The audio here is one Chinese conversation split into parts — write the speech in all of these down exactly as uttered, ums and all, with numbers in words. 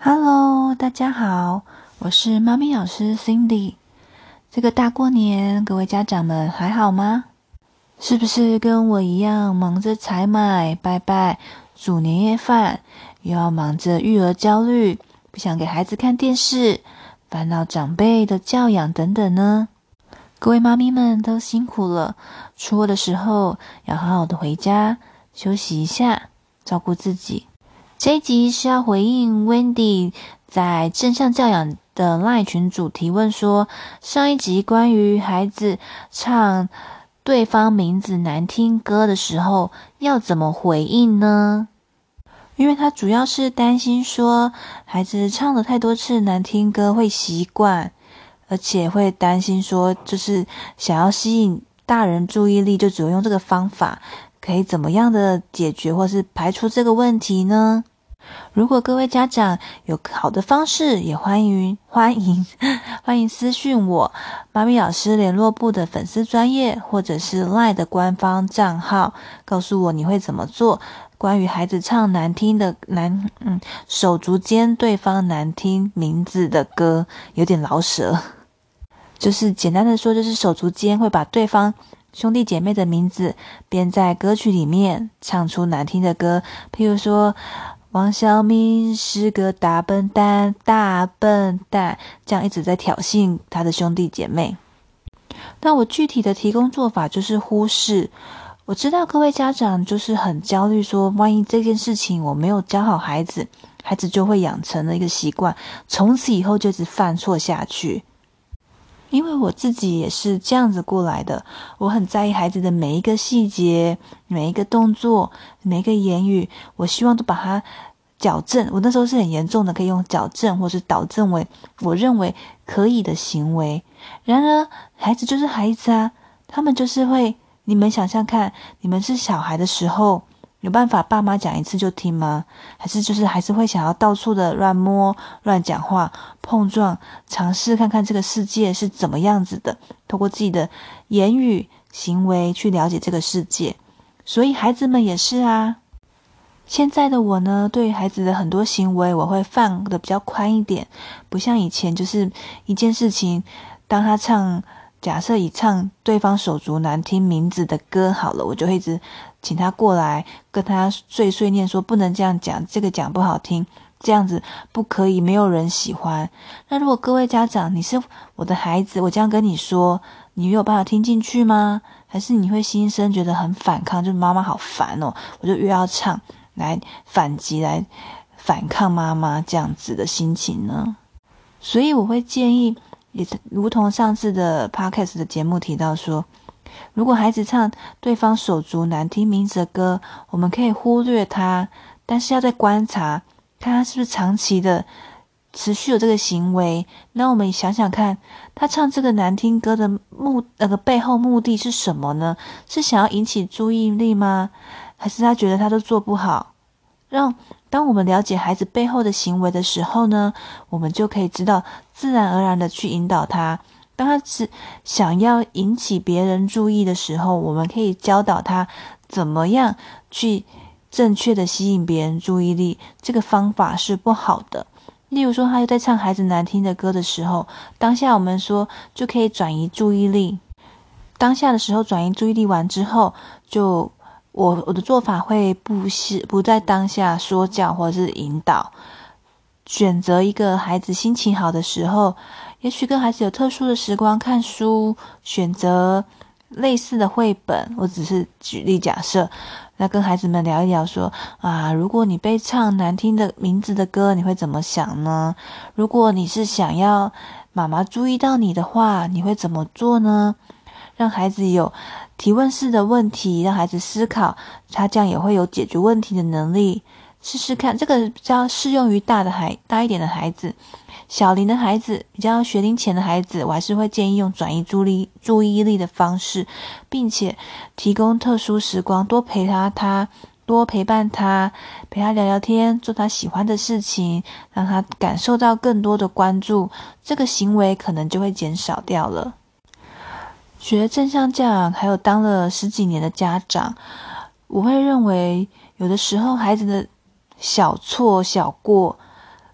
Hello，大家好，我是妈咪老师 Cindy。这个大过年，各位家长们还好吗？是不是跟我一样忙着采买、拜拜、煮年夜饭，又要忙着育儿焦虑，不想给孩子看电视，烦恼长辈的教养等等呢？各位妈咪们都辛苦了，出窝的时候要好好的回家休息一下，照顾自己。这一集是要回应 Wendy 在正向教养的 LINE 群组提问说，上一集关于孩子唱对方名字难听歌的时候要怎么回应呢？因为他主要是担心说孩子唱了太多次难听歌会习惯，而且会担心说就是想要吸引大人注意力，就只有用这个方法，可以怎么样的解决或是排除这个问题呢？如果各位家长有好的方式，也欢迎欢迎欢迎私讯我妈咪老师联络部的粉丝专页，或者是 LINE 的官方账号，告诉我你会怎么做。关于孩子唱难听的难嗯手足间对方难听名字的歌，有点老舍，就是简单的说，就是手足间会把对方兄弟姐妹的名字编在歌曲里面，唱出难听的歌，譬如说王小明是个大笨蛋，大笨蛋，这样一直在挑衅他的兄弟姐妹。那我具体的提供做法就是忽视。我知道各位家长就是很焦虑说，万一这件事情我没有教好孩子，孩子就会养成了一个习惯，从此以后就一直犯错下去。因为我自己也是这样子过来的，我很在意孩子的每一个细节，每一个动作，每一个言语，我希望都把它矫正。我那时候是很严重的，可以用矫正或是导正为我认为可以的行为。然而孩子就是孩子啊，他们就是会，你们想想看，你们是小孩的时候，有办法爸妈讲一次就听吗？还是就是还是会想要到处的乱摸、乱讲话、碰撞，尝试看看这个世界是怎么样子的，透过自己的言语行为去了解这个世界。所以孩子们也是啊。现在的我呢，对于孩子的很多行为我会放的比较宽一点，不像以前就是一件事情，当他唱假设以唱对方手足难听名字的歌好了，我就会一直请他过来跟他碎碎念说，不能这样讲，这个讲不好听，这样子不可以，没有人喜欢。那如果各位家长，你是我的孩子，我这样跟你说，你有办法听进去吗？还是你会心生觉得很反抗，就是妈妈好烦哦，我就越要唱来反击，来反抗妈妈这样子的心情呢？所以我会建议，也如同上次的 podcast 的节目提到说，如果孩子唱对方手足难听名字的歌，我们可以忽略他，但是要再观察，看他是不是长期的持续有这个行为。那我们想想看，他唱这个难听歌的目那个背后目的是什么呢？是想要引起注意力吗？还是他觉得他都做不好？让当我们了解孩子背后的行为的时候呢，我们就可以知道自然而然的去引导他。当他只想要引起别人注意的时候，我们可以教导他怎么样去正确的吸引别人注意力，这个方法是不好的。例如说他又在唱孩子难听的歌的时候，当下我们说就可以转移注意力，当下的时候转移注意力完之后，就我我的做法会不是不在当下说教或者是引导，选择一个孩子心情好的时候，也许跟孩子有特殊的时光看书，选择类似的绘本，我只是举例假设，那跟孩子们聊一聊说啊，如果你被唱难听的名字的歌，你会怎么想呢？如果你是想要妈妈注意到你的话，你会怎么做呢？让孩子有提问式的问题，让孩子思考，他这样也会有解决问题的能力。试试看，这个比较适用于大的孩大一点的孩子，小龄的孩子，比较学龄前的孩子，我还是会建议用转移注意注意力的方式，并且提供特殊时光，多陪他他多陪伴他，陪他聊聊天，做他喜欢的事情，让他感受到更多的关注，这个行为可能就会减少掉了。学正向教养还有当了十几年的家长，我会认为有的时候孩子的小错小过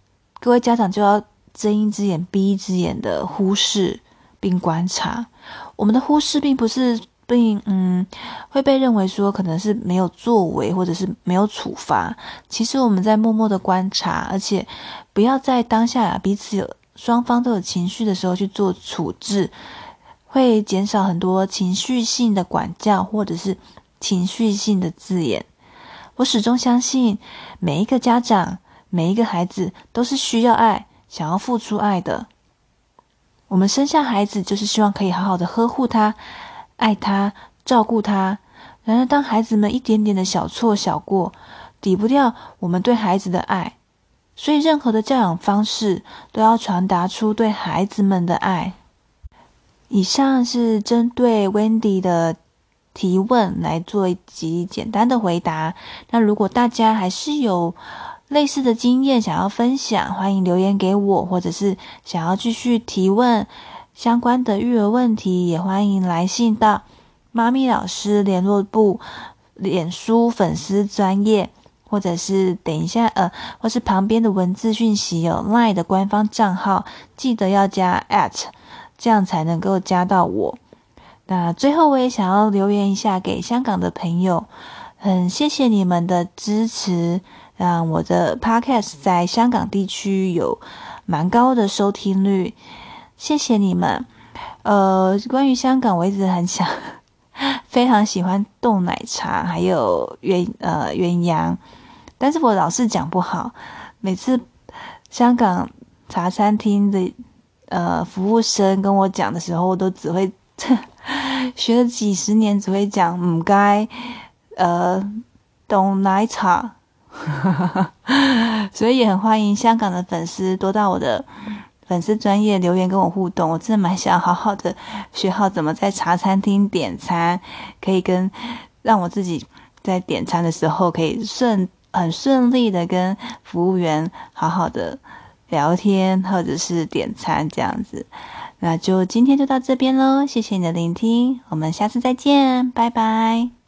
各位家长就要睁一只眼闭一只眼的忽视并观察。我们的忽视并不是并嗯会被认为说可能是没有作为或者是没有处罚，其实我们在默默的观察，而且不要在当下啊彼此有双方都有情绪的时候去做处置，会减少很多情绪性的管教或者是情绪性的字眼。我始终相信每一个家长每一个孩子都是需要爱，想要付出爱的。我们生下孩子就是希望可以好好的呵护他，爱他，照顾他。然而当孩子们一点点的小错小过抵不掉我们对孩子的爱，所以任何的教养方式都要传达出对孩子们的爱。以上是针对 Wendy 的提问来做一集简单的回答。那如果大家还是有类似的经验想要分享，欢迎留言给我，或者是想要继续提问相关的育儿问题，也欢迎来信到妈咪老师联络部脸书粉丝专页，或者是等一下呃，或是旁边的文字讯息有 LINE 的官方账号，记得要加 at， 这样才能够加到我。那最后我也想要留言一下给香港的朋友，很谢谢你们的支持，让我的 podcast 在香港地区有蛮高的收听率，谢谢你们。呃，关于香港，我一直很想，非常喜欢冻奶茶，还有鸳呃鸳鸯，但是我老是讲不好。每次香港茶餐厅的呃服务生跟我讲的时候，我都只会学了几十年，只会讲唔该，呃冻奶茶。所以也很欢迎香港的粉丝多到我的粉丝专页留言跟我互动，我真的蛮想好好的学好怎么在茶餐厅点餐，可以跟让我自己在点餐的时候可以顺很顺利的跟服务员好好的聊天或者是点餐这样子。那就今天就到这边咯，谢谢你的聆听，我们下次再见，拜拜。